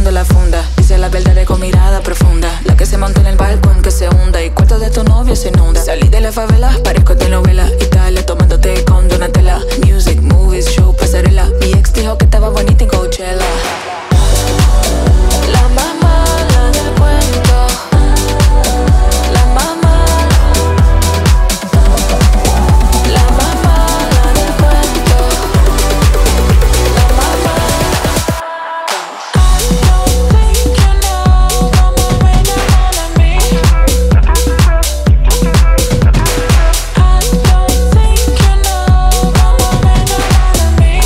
buscando la funda. Dice la verdad con mirada profunda. La que se monta en el balcón que se hunda. Y cuarto de tu novio se inunda. Salí de la favela, parezco de novela. Italia tomándote con Donatella. Music, movies, show, pasarela. Mi ex dijo que estaba bonita en Coachella. La más mala del cuento. La más mala. La más mala del cuento. La más mala. I don't think you know cómo me enamora a mí. I don't think you know cómo me enamora a mí.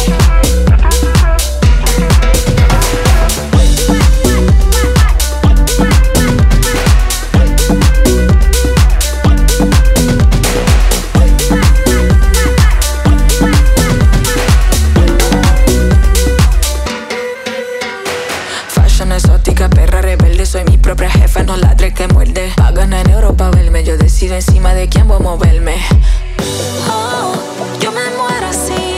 Fashion exótica, perra rebelde. Soy mi propia jefa, no ladre que muerde. Pagan en Europa verme. Yo decido encima de quién voy a moverme. Oh, yo me muero así.